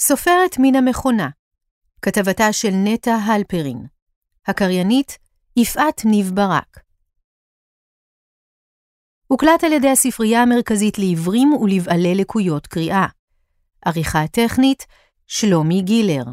סופרת מן המכונה, כתבתה של נטע הלפרין, הקריינית יפעת ניב ברק. הוקלט על ידי הספרייה המרכזית לעיוורים ולבעלי לקויות קריאה. עריכה טכנית שלומי גילר.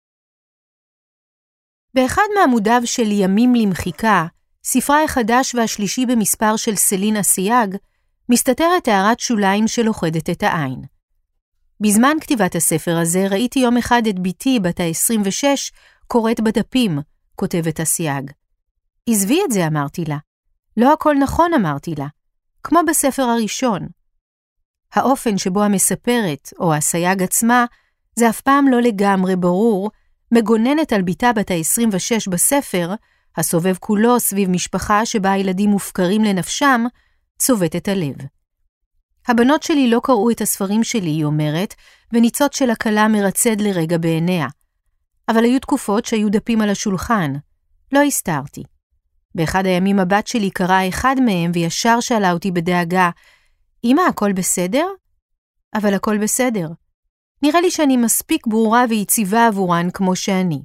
באחד מעמודיו של ימים למחיקה, ספרה החדש והשלישי במספר של סלין אסייג, מסתתרת הערת שוליים שלוחדת את העין. בזמן כתיבת הספר הזה ראיתי יום אחד את ביתי בת ה-26 קוראת בדפים, כותבת אסייג. עזבי את זה, אמרתי לה. לא הכל נכון, אמרתי לה. כמו בספר הראשון. האופן שבו המספרת, או הסייג עצמה, זה אף פעם לא לגמרי ברור, מגוננת על ביתה בת ה-26 בספר, הסובב כולו סביב משפחה שבה הילדים מופקרים לנפשם, צובט את הלב. הבנות שלי לא קראו את הספרים שלי, היא אומרת, וניצוץ של הקלה מרצד לרגע בעיניה. אבל היו תקופות שהיו דפים על השולחן. לא הסתרתי. באחד הימים הבת שלי קראה אחד מהם וישר שאלה אותי בדאגה, אמא, הכל בסדר? אבל הכל בסדר. נראה לי שאני מספיק ברורה ויציבה עבורן כמו שאני.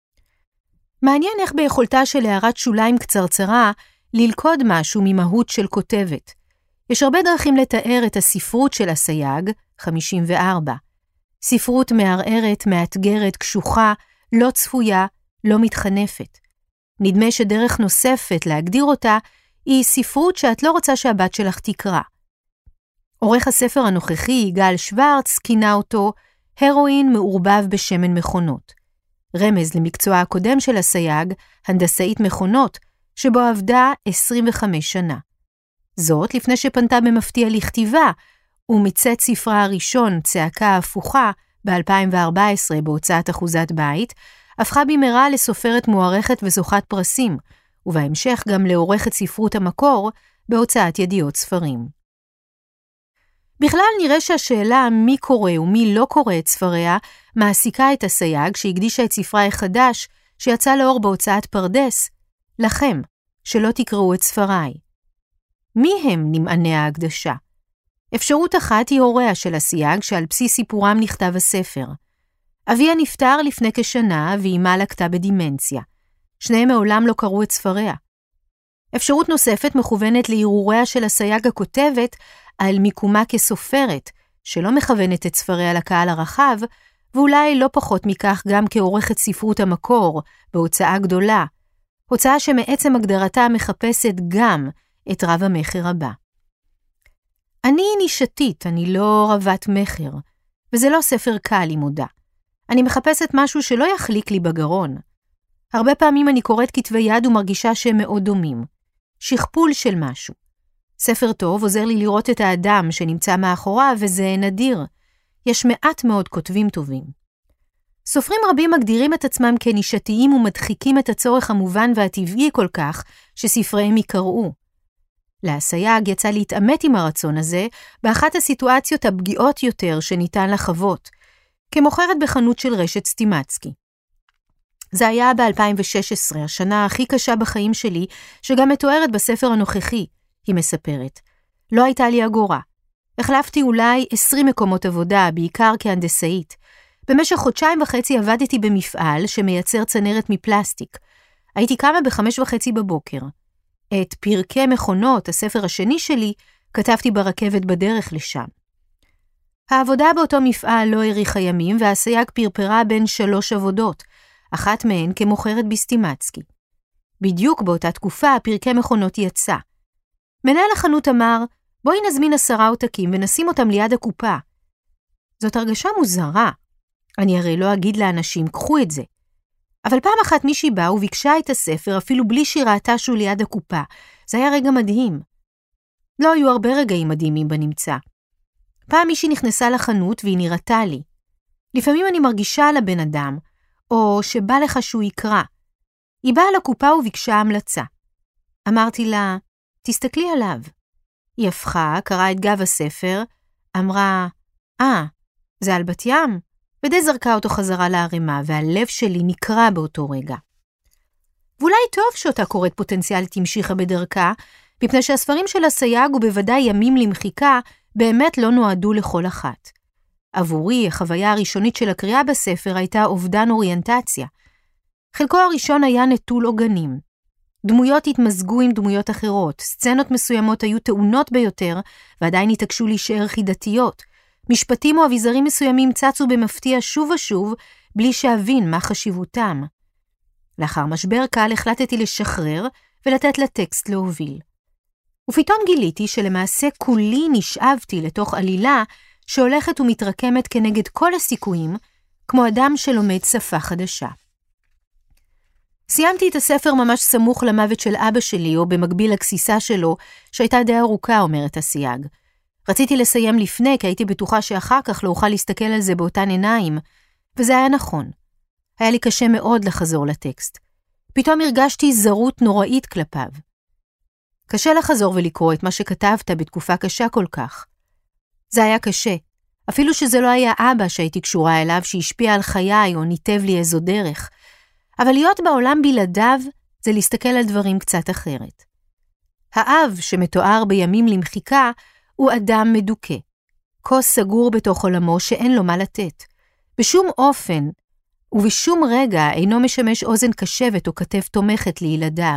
מעניין איך ביכולתה של הערת שוליים קצרצרה ללכוד משהו ממהות של כותבת. יש הרבה דרכים לתאר את הספרות של אסייג, 54. ספרות מערערת, מאתגרת, קשוחה, לא צפויה, לא מתחנפת. נדמה שדרך נוספת להגדיר אותה היא ספרות שאת לא רוצה שהבת שלך תקרא. עורך הספר הנוכחי, יגאל שוורץ, כינה אותו הרואין מעורבב בשמן מכונות. רמז למקצוע הקודם של אסייג, הנדסאית מכונות, שבו עבדה 25 שנה. זאת לפני שפנתה במפתיע לכתיבה, ומצאת ספרה הראשון, צעקה הפוכה, ב-2014 בהוצאת אחוזת בית, הפכה במהרה לסופרת מוערכת וזוכת פרסים, ובהמשך גם לעורכת ספרות המקור בהוצאת ידיעות ספרים. בכלל נראה שהשאלה מי קורא ומי לא קורא את ספריה מעסיקה את אסייג שהקדישה את ספרה החדש שיצא לאור בהוצאת פרדס, לכם, שלא תקראו את ספריי. מי הם נמעני ההקדשה? אפשרות אחת היא הוריה של אסייג שעל בסיס סיפורם נכתב הספר. אביה נפטר לפני כשנה ואימה לקתה בדימנציה. שניהם מעולם לא קראו את ספריה. אפשרות נוספת מכוונת להרהוריה של אסייג הכותבת על מיקומה כסופרת, שלא מכוונת את ספריה לקהל הרחב, ואולי לא פחות מכך גם כעורכת ספרות המקור, בהוצאה גדולה, הוצאה שמעצם הגדרתה מחפשת גם את רב המחר הבא. אני נישתית, אני לא רבת מחר, וזה לא ספר קל עם מודע. אני מחפשת משהו שלא יחליק לי בגרון. הרבה פעמים אני קוראת כתבי יד ומרגישה שהם מאוד דומים. שכפול של משהו. ספר טוב עוזר לי לראות את האדם שנמצא מאחוריו, וזה נדיר. יש מעט מאוד כותבים טובים. סופרים רבים מגדירים את עצמם כנישתיים ומדחיקים את הצורך המובן והטבעי כל כך שספריהם יקראו. לאסייג יצא להתעמת עם הרצון הזה באחת הסיטואציות הפגיעות יותר שניתן לחוות, כמוכרת בחנות של רשת סטימצקי. זה היה ב-2016, השנה הכי קשה בחיים שלי, שגם מתוארת בספר הנוכחי, היא מספרת. לא הייתה לי אגורה. החלפתי אולי 20 מקומות עבודה, בעיקר כהנדסאית. במשך 2.5 חודשים עבדתי במפעל שמייצר צנרת מפלסטיק. הייתי קמה ב-5:30 בבוקר. את פרקי מכונות, הספר השני שלי, כתבתי ברכבת בדרך לשם. העבודה באותו מפעל לא האריכה ימים, והאסייג פרפרה בין 3 עבודות, אחת מהן כמוכרת בסטימצקי. בדיוק באותה תקופה פרקי מכונות יצא. מנהל החנות אמר, בואי נזמין 10 עותקים ונשים אותם ליד הקופה. זאת הרגשה מוזרה. אני הרי לא אגיד לאנשים, קחו את זה. אבל פעם אחת מישהי באה וביקשה את הספר אפילו בלי שהיא ראתה שהוא ליד הקופה. זה היה רגע מדהים. לא היו הרבה רגעים מדהימים בנמצא. פעם מישהי נכנסה לחנות והיא נראתה לי. לפעמים אני מרגישה על הבן אדם, או שבא לך שהוא יקרא. היא באה לקופה וביקשה המלצה. אמרתי לה, תסתכלי עליו. היא הפכה, קראה את גב הספר, אמרה, זה על בת ים? ודי זרקה אותו חזרה לערימה, והלב שלי נקרא באותו רגע. ואולי טוב שאותה קוראת פוטנציאלית המשיכה בדרכה, מפני שהספרים של אסייג ובוודאי ימים למחיקה באמת לא נועדו לכל אחת. עבורי, החוויה הראשונית של הקריאה בספר הייתה אובדן אוריינטציה. חלקו הראשון היה נטול עוגנים. דמויות התמזגו עם דמויות אחרות, סצנות מסוימות היו טעונות ביותר, ועדיין התעקשו להישאר חידתיות. משפטים או אביזרים מסוימים צצו במפתיע שוב ושוב, בלי שאבין מה חשיבותם. לאחר משבר קל החלטתי לשחרר ולתת לטקסט להוביל. ופתאום גיליתי שלמעשה כולי נשאבתי לתוך עלילה שהולכת ומתרקמת כנגד כל הסיכויים, כמו אדם שלומד שפה חדשה. סיימתי את הספר ממש סמוך למוות של אבא שלי, או במקביל לגסיסה שלו, שהייתה די ארוכה, אומרת הסייג. רציתי לסיים לפני, כי הייתי בטוחה שאחר כך לא אוכל להסתכל על זה באותן עיניים, וזה היה נכון. היה לי קשה מאוד לחזור לטקסט. פתאום הרגשתי זרות נוראית כלפיו. קשה לחזור ולקרוא את מה שכתבת בתקופה קשה כל כך. זה היה קשה, אפילו שזה לא היה אבא שהייתי קשורה אליו, שהשפיע על חיי או ניתב לי איזו דרך. אבל להיות בעולם בלעדיו זה להסתכל על דברים קצת אחרת. האב שמתואר בימים למחיקה הוא אדם מדוכא. כוס סגור בתוך עולמו שאין לו מה לתת. בשום אופן ובשום רגע אינו משמש אוזן קשבת או כתף תומכת לילדיו.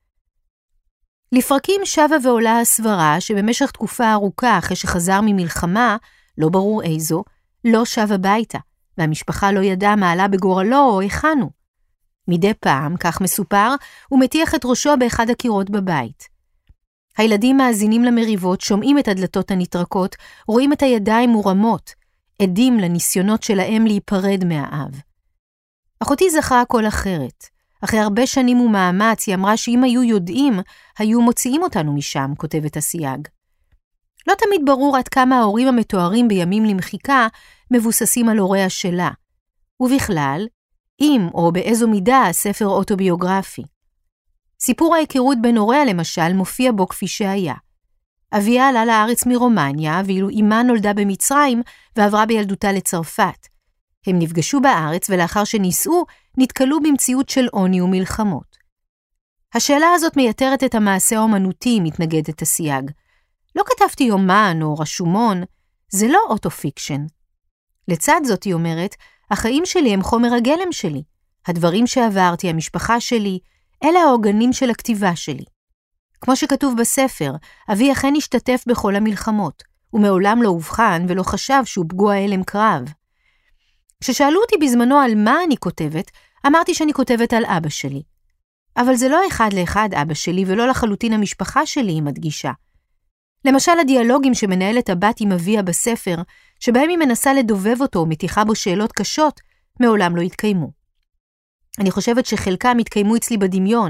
לפרקים שבה ועולה הסברה שבמשך תקופה ארוכה אחרי שחזר ממלחמה, לא ברור איזו, לא שב הביתה, והמשפחה לא ידעה מה עלה בגורלו או היכנו. מדי פעם, כך מסופר, הוא מטיח את ראשו באחד הקירות בבית. הילדים מאזינים למריבות, שומעים את הדלתות הנטרקות, רואים את הידיים מורמות, עדים לניסיונות שלהם להיפרד מהאב. אחותי זכרה הכל אחרת. אחרי הרבה שנים ומאמץ, היא אמרה שאם היו יודעים, היו מוציאים אותנו משם, כותבת הסייג. לא תמיד ברור עד כמה ההורים המתוארים בימים למחיקה מבוססים על הוריה שלה. ובכלל, אם או באיזו מידה הספר אוטוביוגרפי. סיפור ההיכרות בין הוריה למשל מופיע בו כפי שהיה. אביה עלה לארץ מרומניה, ואילו אמה נולדה במצרים ועברה בילדותה לצרפת. הם נפגשו בארץ ולאחר שנישאו, נתקלו במציאות של עוני ומלחמות. השאלה הזאת מייתרת את המעשה האומנותי, מתנגדת הסייג. לא כתבתי יומן או רשומון, זה לא אוטו-פיקשן. לצד זאת היא אומרת, החיים שלי הם חומר הגלם שלי. הדברים שעברתי, המשפחה שלי, אלה העוגנים של הכתיבה שלי. כמו שכתוב בספר, אבי אכן השתתף בכל המלחמות, ומעולם לא הובחן ולא חשב שהוא פגוע הלם קרב. כששאלו אותי בזמנו על מה אני כותבת, אמרתי שאני כותבת על אבא שלי. אבל זה לא אחד לאחד אבא שלי ולא לחלוטין המשפחה שלי, היא מדגישה. למשל הדיאלוגים שמנהלת הבת עם אביה בספר, שבהם היא מנסה לדובב אותו ומתיחה בו שאלות קשות, מעולם לא התקיימו. אני חושבת שחלקם התקיימו אצלי בדמיון.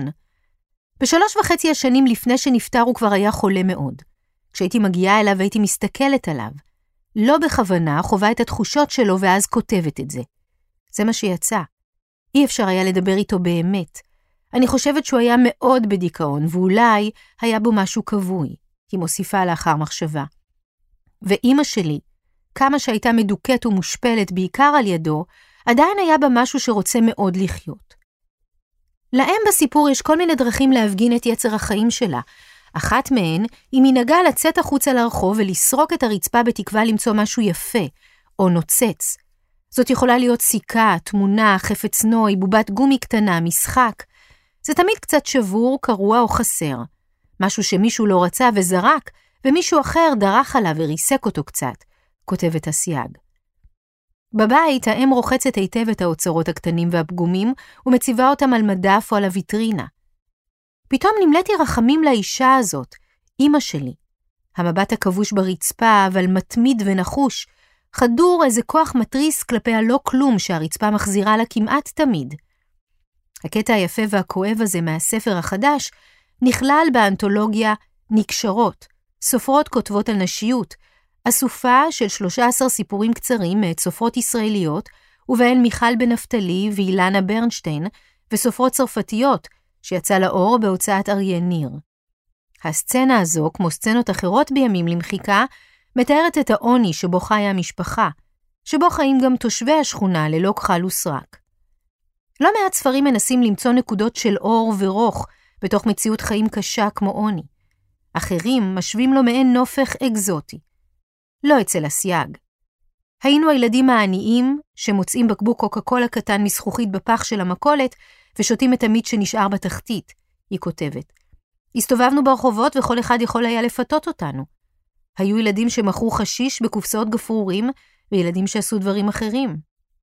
ב3.5 השנים לפני שנפטר הוא כבר היה חולה מאוד. כשהייתי מגיעה אליו הייתי מסתכלת עליו. לא בכוונה חובה את התחושות שלו ואז כותבת את זה. זה מה שיצא. אי אפשר היה לדבר איתו באמת. אני חושבת שהוא היה מאוד בדיכאון, ואולי היה בו משהו כבוי. היא מוסיפה לאחר מחשבה. ואמא שלי, כמה שהייתה מדוכאת ומושפלת בעיקר על ידו, עדיין היה בה משהו שרוצה מאוד לחיות. להם בסיפור יש כל מיני דרכים להפגין את יצר החיים שלה. אחת מהן היא מנהגה לצאת החוצה לרחוב ולסרוק את הרצפה בתקווה למצוא משהו יפה או נוצץ. זאת יכולה להיות סיכה, תמונה, חפץ נוי, בובת גומי קטנה, משחק. זה תמיד קצת שבור, קרוע או חסר. משהו שמישהו לא רצה וזרק, ומישהו אחר דרך עליו וריסק אותו קצת, כותבת הסייג. בבית האם רוחצת היטב את האוצרות הקטנים והפגומים, ומציבה אותם על מדף או על הוויטרינה. פתאום נמלאתי רחמים לאישה הזאת, אמא שלי. המבט הכבוש ברצפה, אבל מתמיד ונחוש, חדור איזה כוח מטריס כלפי הלא כלום שהרצפה מחזירה לה כמעט תמיד. הקטע היפה והכואב הזה מהספר החדש, נכלל באנתולוגיה נקשרות, סופרות כותבות על נשיות, אסופה של 13 סיפורים קצרים מאת סופרות ישראליות, ובהן מיכל בן נפתלי ואילנה ברנשטיין, וסופרות צרפתיות, שיצא לאור בהוצאת אריה ניר. הסצנה הזו, כמו סצנות אחרות בימים למחיקה, מתארת את העוני שבו חיה המשפחה, שבו חיים גם תושבי השכונה ללא כחל וסרק. לא מעט ספרים מנסים למצוא נקודות של אור ורוך בתוך מציאות חיים קשה כמו עוני. אחרים משווים לו מעין נופך אקזוטי. לא אצל הסייג. היינו הילדים העניים שמוצאים בקבוק קוקה קולה קטן מזכוכית בפח של המכולת ושותים את המיץ שנשאר בתחתית, היא כותבת. הסתובבנו ברחובות וכל אחד יכול היה לפתות אותנו. היו ילדים שמכרו חשיש בקופסאות גפרורים וילדים שעשו דברים אחרים.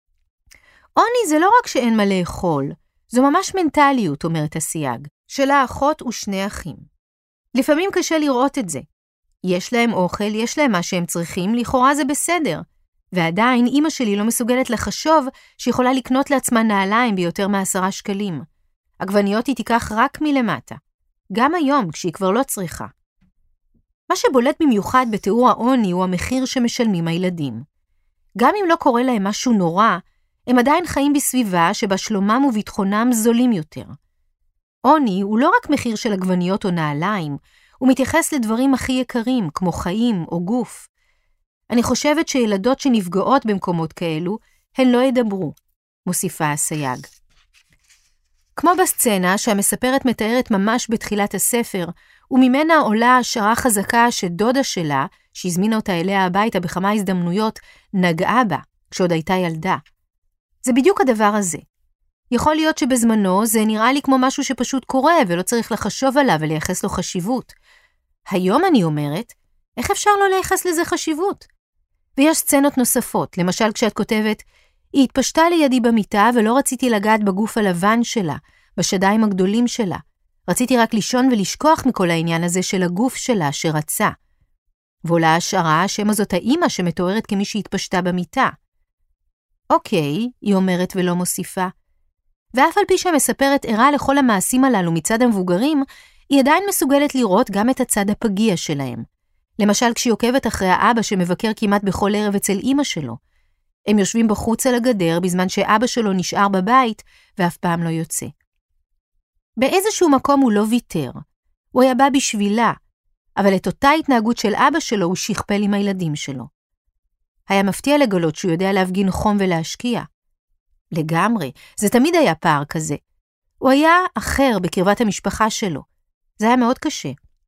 עוני זה לא רק שאין מה לאכול, זו ממש מנטליות, אומרת הסייג, שלה אחות ושני אחים. לפעמים קשה לראות את זה. יש להם אוכל, יש להם מה שהם צריכים, לכאורה זה בסדר. ועדיין אמא שלי לא מסוגלת לחשוב שיכולה לקנות לעצמה נעליים ביותר מ10 שקלים. עגבניות היא תיקח רק מלמטה. גם היום, כשהיא כבר לא צריכה. מה שבולט במיוחד בתיאור העוני הוא המחיר שמשלמים הילדים. גם אם לא קורה להם משהו נורא, הם עדיין חיים בסביבה שבה שלומם וביטחונם זולים יותר. עוני הוא לא רק מחיר של עגבניות או נעליים, הוא מתייחס לדברים הכי יקרים, כמו חיים או גוף. אני חושבת שילדות שנפגעות במקומות כאלו, הן לא ידברו, מוסיפה הסייג. כמו בסצנה שהמספרת מתארת ממש בתחילת הספר, וממנה עולה השערה חזקה שדודה שלה, שהזמינה אותה אליה הביתה בכמה הזדמנויות, נגעה בה כשעוד הייתה ילדה. זה בדיוק הדבר הזה. יכול להיות שבזמנו זה נראה לי כמו משהו שפשוט קורה ולא צריך לחשוב עליו ולייחס לו חשיבות. היום אני אומרת, איך אפשר לא לייחס לזה חשיבות? ויש סצנות נוספות, למשל כשאת כותבת, היא התפשטה לידי במיטה ולא רציתי לגעת בגוף הלבן שלה, בשדיים הגדולים שלה. רציתי רק לישון ולשכוח מכל העניין הזה של הגוף שלה שרצה. ועולה השערה שמה זאת האמא שמתוארת כמי שהתפשטה במיטה. אוקיי, היא אומרת ולא מוסיפה. ואף על פי שהמספרת ערה לכל המעשים הללו מצד המבוגרים, היא עדיין מסוגלת לראות גם את הצד הפגיע שלהם. למשל כשהיא עוקבת אחרי האבא שמבקר כמעט בכל ערב אצל אמא שלו. הם יושבים בחוץ על הגדר בזמן שאבא שלו נשאר בבית ואף פעם לא יוצא. באיזשהו מקום הוא לא ויתר. הוא היה בא בשבילה, אבל את אותה התנהגות של אבא שלו הוא שכפל עם הילדים שלו. היה מפתיע לגלות שהוא יודע להפגין חום ולהשקיע. לגמרי, זה תמיד היה פער כזה. הוא היה אחר בקרבת המשפחה שלו. זה היה מאוד קשה.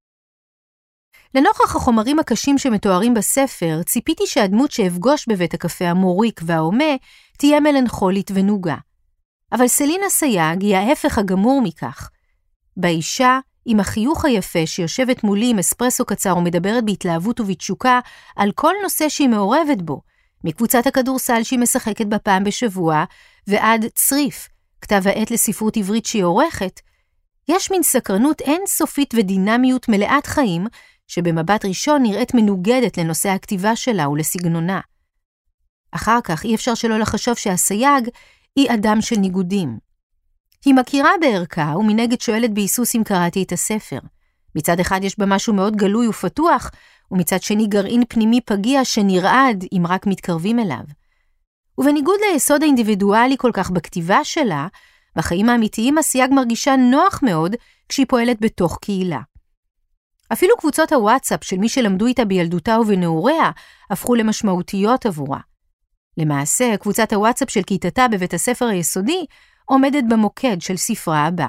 לנוכח החומרים הקשים שמתוארים בספר, ציפיתי שהדמות שאפגוש בבית הקפה המוריק וההומה תהיה מלנכולית ונוגה. אבל סלינה סייג היא ההפך הגמור מכך. באישה, עם החיוך היפה שיושבת מולי עם אספרסו קצר ומדברת בהתלהבות ובתשוקה על כל נושא שהיא מעורבת בו, מקבוצת הכדורסל שהיא משחקת בפעם בשבוע, ועד צריף, כתב העת לספרות עברית שהיא עורכת, יש מין סקרנות אינסופית ודינמיות מלאת חיים, שבמבט ראשון נראית מנוגדת לנושא הכתיבה שלה ולסגנונה. אחר כך אי אפשר שלא לחשוב שהסייג היא אדם של ניגודים. היא מכירה בערכה ומנגד שואלת בהיסוס אם קראתי את הספר. מצד אחד יש בה משהו מאוד גלוי ופתוח, ומצד שני גרעין פנימי פגיע שנרעד אם רק מתקרבים אליו. ובניגוד ליסוד האינדיבידואלי כל כך בכתיבה שלה, בחיים האמיתיים הסייג מרגישה נוח מאוד כשהיא פועלת בתוך קהילה. אפילו קבוצות הוואטסאפ של מי שלמדו איתה בילדותה ובנעוריה הפכו למשמעותיות עבורה. למעשה, קבוצת הוואטסאפ של כיתתה בבית הספר היסודי עומדת במוקד של ספרה הבא.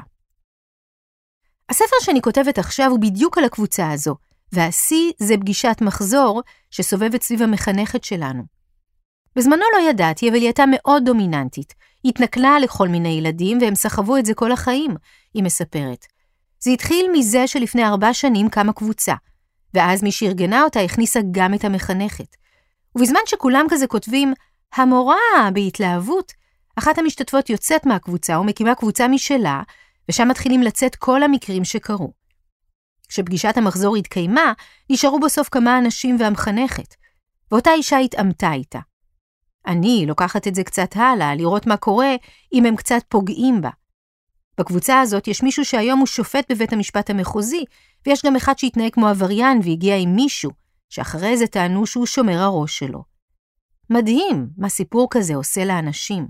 הספר שאני כותבת עכשיו הוא בדיוק על הקבוצה הזו, והשיא זה פגישת מחזור שסובבת סביב המחנכת שלנו. בזמנו לא ידעתי, אבל היא הייתה מאוד דומיננטית. היא התנכלה לכל מיני ילדים והם סחבו את זה כל החיים, היא מספרת. זה התחיל מזה שלפני 4 שנים קמה קבוצה, ואז מי שארגנה אותה הכניסה גם את המחנכת. ובזמן שכולם כזה כותבים, המורה בהתלהבות, אחת המשתתפות יוצאת מהקבוצה ומקימה קבוצה משלה, ושם מתחילים לצאת כל המקרים שקרו. כשפגישת המחזור התקיימה, נשארו בסוף כמה אנשים והמחנכת, ואותה אישה התאמתה איתה. אני לוקחת את זה קצת הלאה, לראות מה קורה אם הם קצת פוגעים בה. בקבוצה הזאת יש מישהו שהיום הוא שופט בבית המשפט המחוזי, ויש גם אחד שהתנהג כמו עבריין והגיע עם מישהו, שאחרי זה טענו שהוא שומר הראש שלו. מדהים מה סיפור כזה עושה לאנשים.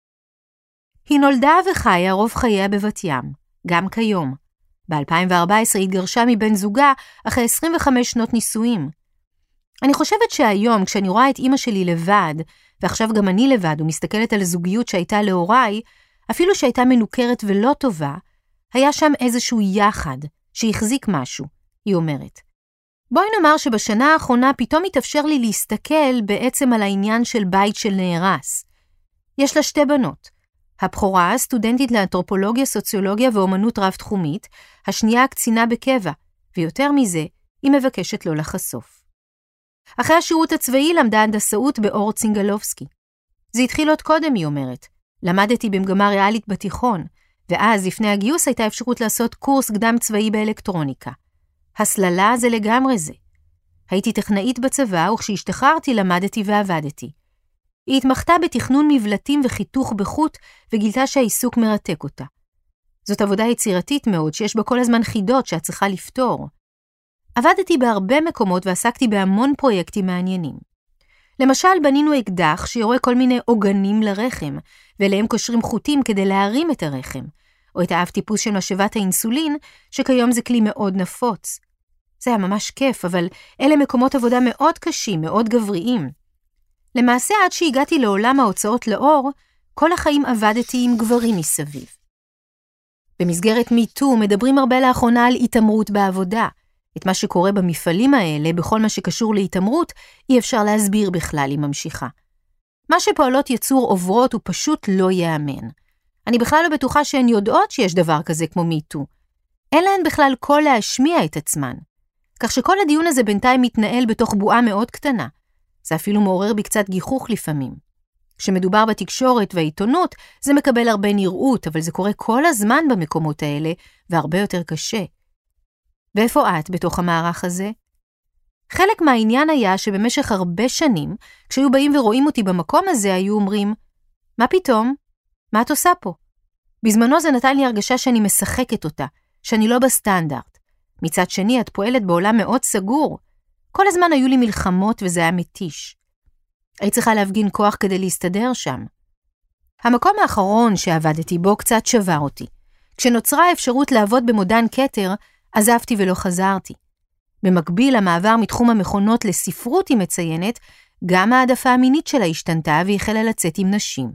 היא נולדה וחיה רוב חייה בבת ים, גם כיום. ב-2014 התגרשה מבן זוגה אחרי 25 שנות נישואים. אני חושבת שהיום, כשאני רואה את אמא שלי לבד, ועכשיו גם אני לבד ומסתכלת על הזוגיות שהייתה להוריי, אפילו שהייתה מנוכרת ולא טובה, היה שם איזשהו יחד שהחזיק משהו, היא אומרת. בואי נאמר שבשנה האחרונה פתאום התאפשר לי להסתכל בעצם על העניין של בית של נהרס. יש לה 2 בנות. הבכורה, סטודנטית לאנתרופולוגיה, סוציולוגיה ואומנות רב-תחומית, השנייה קצינה בקבע, ויותר מזה, היא מבקשת לא לחשוף. אחרי השירות הצבאי למדה הנדסאות באורט סינגלובסקי. זה התחיל עוד קודם, היא אומרת. למדתי במגמה ריאלית בתיכון, ואז לפני הגיוס הייתה אפשרות לעשות קורס קדם צבאי באלקטרוניקה. הסללה זה לגמרי זה. הייתי טכנאית בצבא, וכשהשתחררתי למדתי ועבדתי. היא התמחתה בתכנון מבלטים וחיתוך בחוט, וגילתה שהעיסוק מרתק אותה. זאת עבודה יצירתית מאוד, שיש בה כל הזמן חידות שאת צריכה לפתור. עבדתי בהרבה מקומות ועסקתי בהמון פרויקטים מעניינים. למשל, בנינו אקדח שיורה כל מיני עוגנים לרחם, ואליהם קושרים חוטים כדי להרים את הרחם, או את האב טיפוס של משאבת האינסולין, שכיום זה כלי מאוד נפוץ. זה היה ממש כיף, אבל אלה מקומות עבודה מאוד קשים, מאוד גבריים. למעשה, עד שהגעתי לעולם ההוצאות לאור, כל החיים עבדתי עם גברים מסביב. במסגרת מיטו מדברים הרבה לאחרונה על התאמרות בעבודה. את מה שקורה במפעלים האלה, בכל מה שקשור להתאמרות, אי אפשר להסביר בכלל, היא ממשיכה. מה שפועלות יצור עוברות הוא פשוט לא יאמן. אני בכלל לא בטוחה שהן יודעות שיש דבר כזה כמו מיטו. אין להן בכלל קול להשמיע את עצמן. כך שכל הדיון הזה בינתיים מתנהל בתוך בועה מאוד קטנה. זה אפילו מעורר בי קצת גיחוך לפעמים. כשמדובר בתקשורת והעיתונות, זה מקבל הרבה נראות, אבל זה קורה כל הזמן במקומות האלה, והרבה יותר קשה. ואיפה את בתוך המערך הזה? חלק מהעניין היה שבמשך הרבה שנים, כשהיו באים ורואים אותי במקום הזה, היו אומרים, מה פתאום? מה את עושה פה? בזמנו זה נתן לי הרגשה שאני משחקת אותה, שאני לא בסטנדרט. מצד שני, את פועלת בעולם מאוד סגור. כל הזמן היו לי מלחמות וזה היה מתיש. היית צריכה להפגין כוח כדי להסתדר שם. המקום האחרון שעבדתי בו קצת שבר אותי. כשנוצרה האפשרות לעבוד במודן כתר, עזבתי ולא חזרתי. במקביל, המעבר מתחום המכונות לספרות היא מציינת, גם העדפה המינית שלה השתנתה והחלה לצאת עם נשים.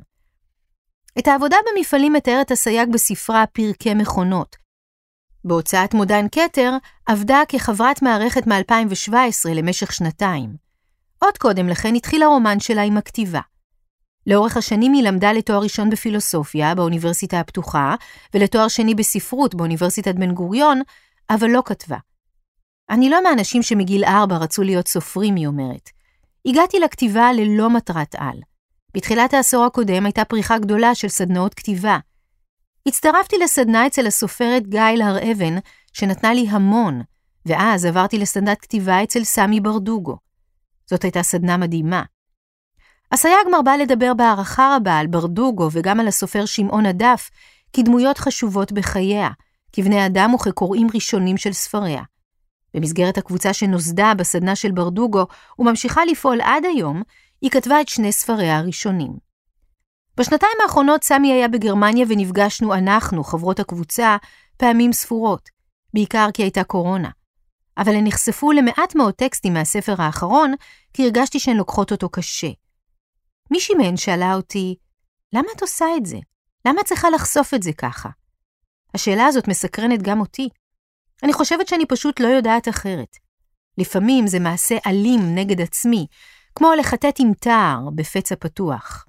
את העבודה במפעלים מתארת הסייג בספרה פרקי מכונות. בהוצאת מודן כתר עבדה כחברת מערכת מ-2017 למשך 2 עוד קודם לכן התחיל הרומן שלה עם הכתיבה. לאורך השנים היא למדה לתואר ראשון בפילוסופיה באוניברסיטה הפתוחה, ולתואר שני בספרות באוניברסיטת בן גוריון, אבל לא כתבה. אני לא מהאנשים שמגיל 4 רצו להיות סופרים, היא אומרת. הגעתי לכתיבה ללא מטרת על. בתחילת העשור הקודם הייתה פריחה גדולה של סדנאות כתיבה. הצטרפתי לסדנה אצל הסופרת גיל הר-אבן, שנתנה לי המון, ואז עברתי לסדנת כתיבה אצל סמי ברדוגו. זאת הייתה סדנה מדהימה. הסייג מרבה לדבר בהערכה רבה על ברדוגו וגם על הסופר שמעון הדף, כדמויות חשובות בחייה, כבני אדם וכקוראים ראשונים של ספריה. במסגרת הקבוצה שנוסדה בסדנה של ברדוגו וממשיכה לפעול עד היום, היא כתבה את 2 ספריה הראשונים. בשנתיים האחרונות סמי היה בגרמניה ונפגשנו אנחנו, חברות הקבוצה, פעמים ספורות, בעיקר כי הייתה קורונה. אבל הן נחשפו למעט מאוד טקסטים מהספר האחרון, כי הרגשתי שהן לוקחות אותו קשה. מישהי מהן שאלה אותי, למה את עושה את זה? למה את צריכה לחשוף את זה ככה? השאלה הזאת מסקרנת גם אותי. אני חושבת שאני פשוט לא יודעת אחרת. לפעמים זה מעשה אלים נגד עצמי, כמו לחטט עם תער בפצע פתוח.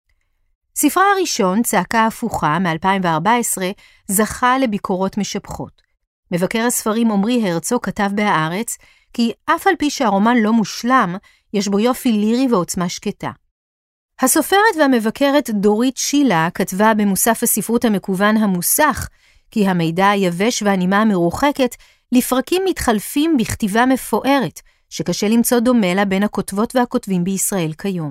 ספרה הראשון, צעקה הפוכה מ-2014, זכה לביקורות משבחות. מבקר הספרים עמרי הרצוג כתב בהארץ, כי אף על פי שהרומן לא מושלם, יש בו יופי לירי ועוצמה שקטה. הסופרת והמבקרת דורית שילה כתבה במוסף הספרות המקוון המוסך, כי המידע היבש והנימה המרוחקת לפרקים מתחלפים בכתיבה מפוארת, שקשה למצוא דומה לה בין הכותבות והכותבים בישראל כיום.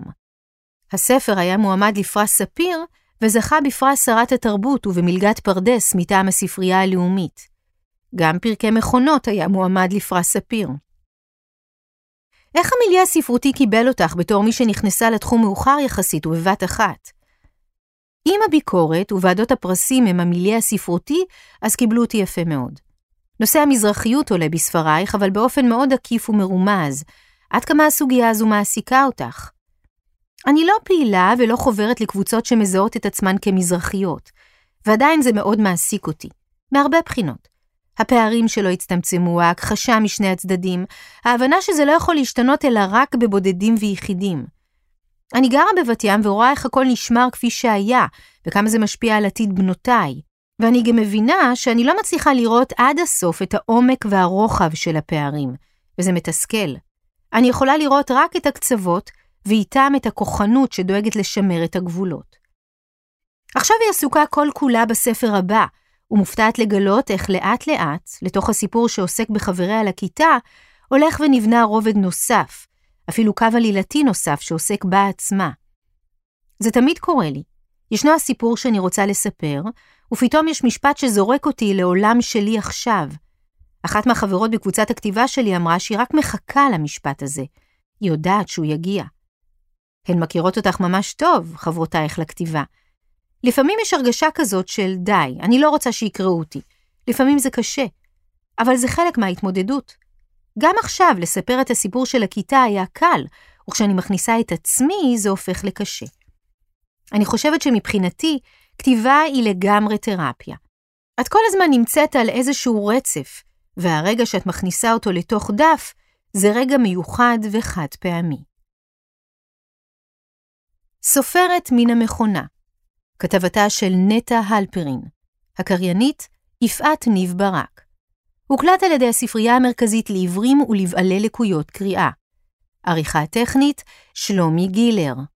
הספר היה מועמד לפרס ספיר, וזכה בפרס שרת התרבות ובמלגת פרדס מטעם הספרייה הלאומית. גם פרקי מכונות היה מועמד לפרס ספיר. איך המיליה הספרותי קיבל אותך בתור מי שנכנסה לתחום מאוחר יחסית ובבת אחת? אם הביקורת וועדות הפרסים הם המיליה הספרותי, אז קיבלו אותי יפה מאוד. נושא המזרחיות עולה בספרייך, אבל באופן מאוד עקיף ומרומז. עד כמה הסוגיה הזו מעסיקה אותך? אני לא פעילה ולא חוברת לקבוצות שמזהות את עצמן כמזרחיות, ועדיין זה מאוד מעסיק אותי, מהרבה בחינות. הפערים שלו הצטמצמו, ההכחשה משני הצדדים, ההבנה שזה לא יכול להשתנות אלא רק בבודדים ויחידים. אני גרה בבת ים ורואה איך הכל נשמר כפי שהיה, וכמה זה משפיע על עתיד בנותיי. ואני גם מבינה שאני לא מצליחה לראות עד הסוף את העומק והרוחב של הפערים, וזה מתסכל. אני יכולה לראות רק את הקצוות, ואיתם את הכוחנות שדואגת לשמר את הגבולות. עכשיו היא עסוקה כל כולה בספר הבא, ומופתעת לגלות איך לאט לאט, לתוך הסיפור שעוסק בחבריה לכיתה, הולך ונבנה רובד נוסף, אפילו קו עלילתי נוסף שעוסק בה עצמה. זה תמיד קורה לי. ישנו הסיפור שאני רוצה לספר, ופתאום יש משפט שזורק אותי לעולם שלי עכשיו. אחת מהחברות בקבוצת הכתיבה שלי אמרה שהיא רק מחכה למשפט הזה. היא יודעת שהוא יגיע. הן מכירות אותך ממש טוב, חברותייך לכתיבה. לפעמים יש הרגשה כזאת של די, אני לא רוצה שיקראו אותי. לפעמים זה קשה, אבל זה חלק מההתמודדות. גם עכשיו לספר את הסיפור של הכיתה היה קל, וכשאני מכניסה את עצמי זה הופך לקשה. אני חושבת שמבחינתי, כתיבה היא לגמרי תרפיה. את כל הזמן נמצאת על איזשהו רצף, והרגע שאת מכניסה אותו לתוך דף, זה רגע מיוחד וחד פעמי. סופרת מן המכונה, כתבתה של נטע הלפרין, הקריינית יפעת ניב ברק. הוקלט על ידי הספרייה המרכזית לעיוורים ולבעלי לקויות קריאה. עריכה טכנית שלומי גילר.